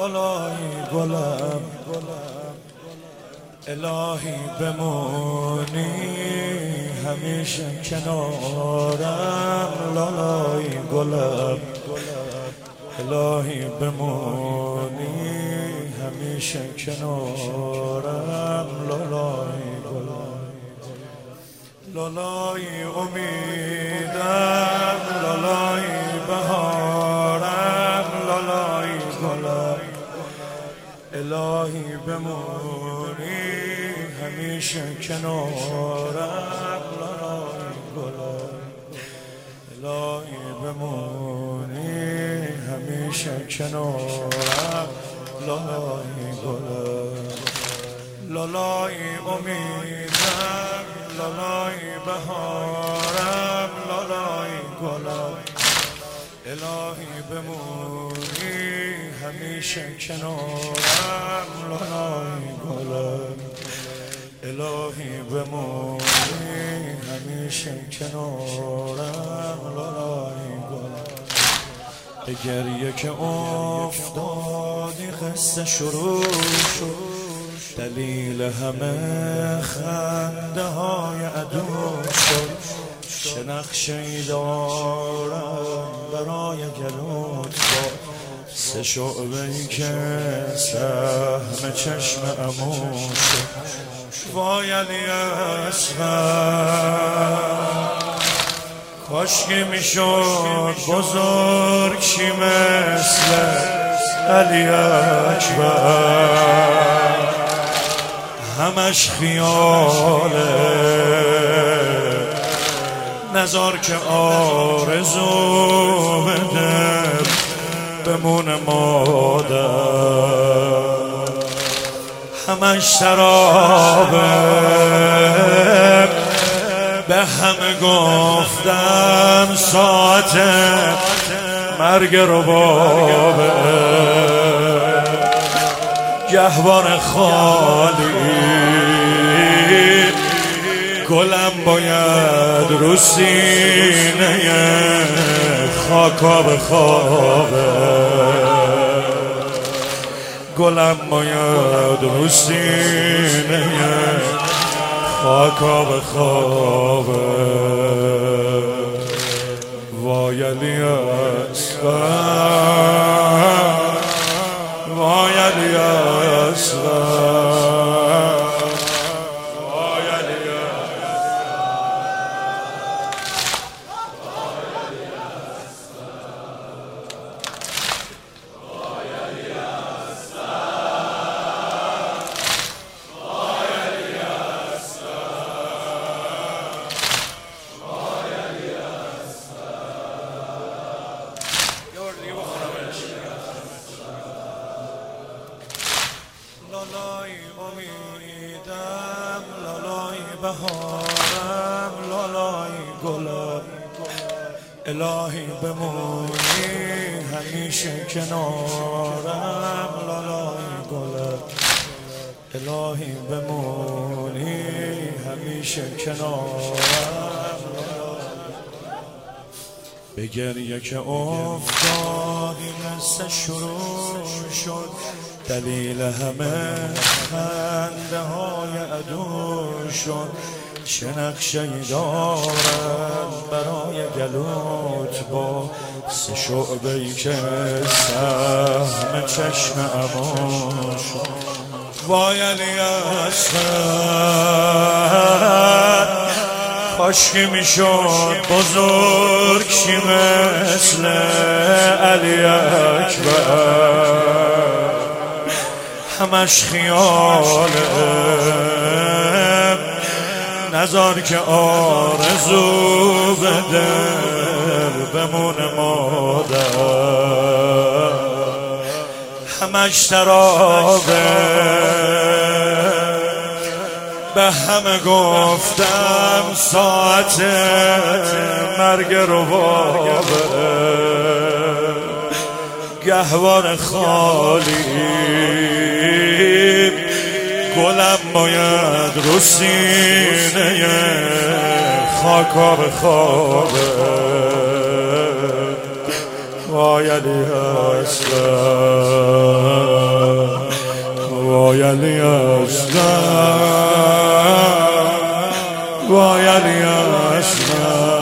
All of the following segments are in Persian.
لالای گلم الهی بمونی همیشه کنارم لالای گلم الهی بمونی همیشه کنارم لالای گلم لالای امیدم لالای بهارم لالای گلم الهی بمونی همیشه کنارم لالای گلم الهی بمونی همیشه کنارم لالای گلم لالای امیدم لالای بهارم لالای گلم الهی بمونی همیشه کنارم لالای گلم الهی بمونی همیشه کنارم لالای گلم به گریه که افتادی قصه شروع شد دلیل همه خنده های عدو شد چه نقشه‌ای دارم برای گلوت با سه شعبه‌ای که سهم چشم عمو شد وای علی اصغر کاشکی میشد بزرگ چی مثل علی اکبر همش خیاله نذار که آرزو بده بمونه مادر همش سرابه به همه گفتم ساعت مرگ ربابه گهوار خالی گلم باید رو سینه خاکا بخوابه گلم باید رو سینه خاکا بخوابه وای علی اصغر وای علی اصغر وای علی لالای امیدم لالای بهارم لالای گلم الهی بمونی همیشه کنارم لالای گلم الهی بمونی همیشه کنارم به گریه که افتادی قصه شروع شد دلیل همه خنده های عدو شد چه نقشه‌ای دارم برای گلوت با سه شعبه‌ای که سهم چشم عمو شد وای علی اصغر کاشکی میشد بزرگ چی مثل علی اکبر همش خیاله نذار که آرزو بده بمونه مادر همش سرابه به همه گفتم ساعت مرگ ربابه گهوار خالی گلم باید رو سینه خاکا بخوابه وای علی اصغر وای علی اصغر وای علی اصغر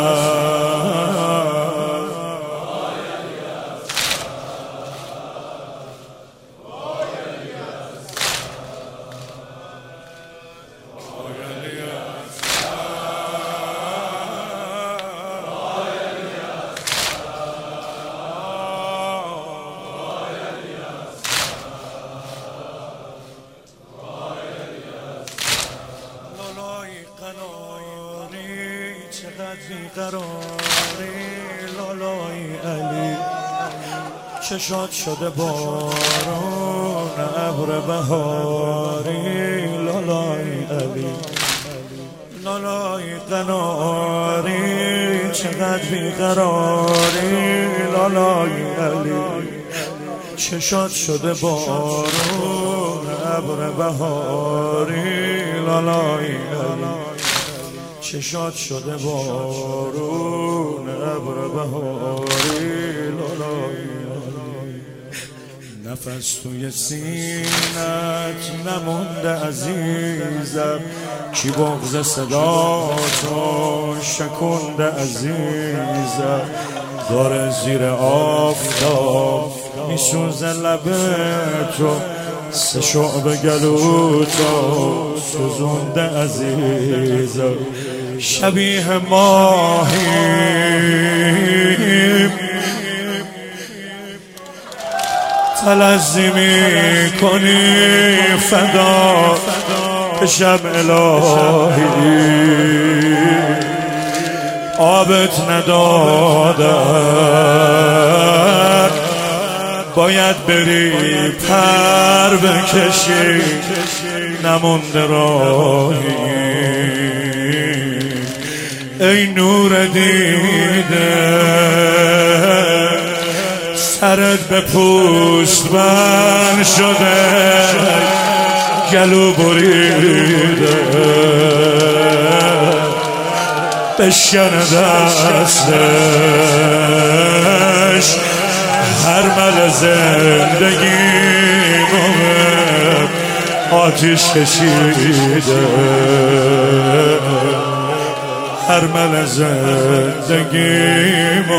قراری لالای علی چشات شده بارون ابر بهاری لالای علی لالای قناری چقدر بیقراری لالای علی چشات شده بارون ابر بهاری لالای علی چشات شده بارون ابر بهاری لالای نفس توی سینت نمونده عزیزم کی بغض صدا تو شکنده عزیزم داره زیر آفتاب میسوزه لبه تو سه شعب گلو تو سوزونده عزیزم شبیه ماهیم تلظی میکنی فدا شب الهی آبت ندادن باید بری پر بکشی نمونده راهی ای نور دیده سرت به پوست بند شده گلو بریده بشکن دستش هر مل زندگی آتیش کشیده هر مل زندگی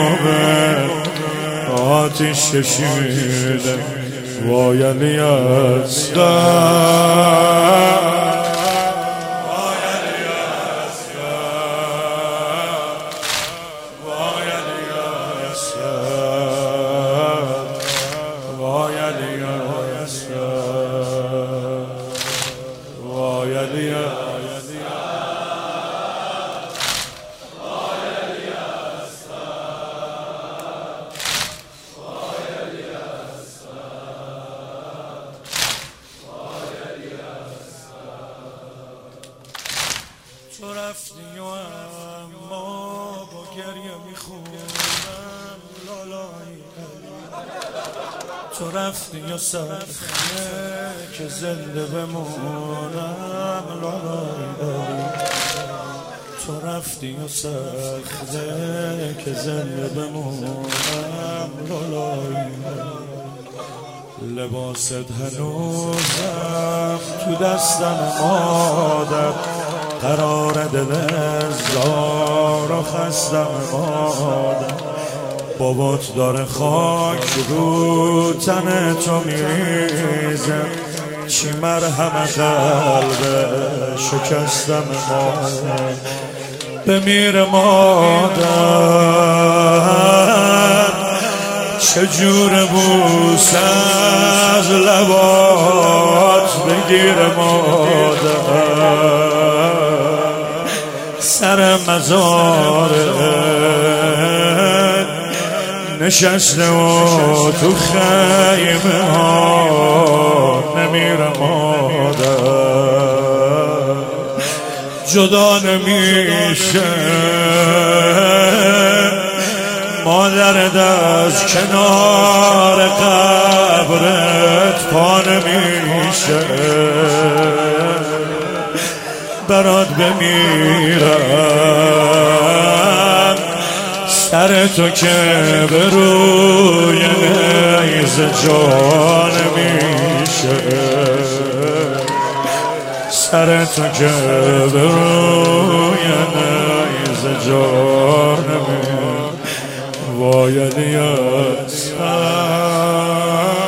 آتیش کشیده وای علی اصغر تو رفتی و اما با گریه میخونم لالای علی تو رفتی و سخته که زنده بمونم لالای علی تو رفتی و سخته که زنده بمونم لالای علی لباست هنوزم تو دستم مادر قرار دل زار و خستم مادر بابات داره خاک رو تن تو میریزه چی مرهم قلب شکستم مادر بمیر مادر چجور بوس از لبات بگیر مادر سر مزارت نشسته و تو خیمه ها نمیره مادر جدا نمیشه مادرت از کنار قبرت پا نمیشه برات بمیرم سر تو که به روی نیز جان میشه، سر تو که به روی نیز جان میشه. وای علی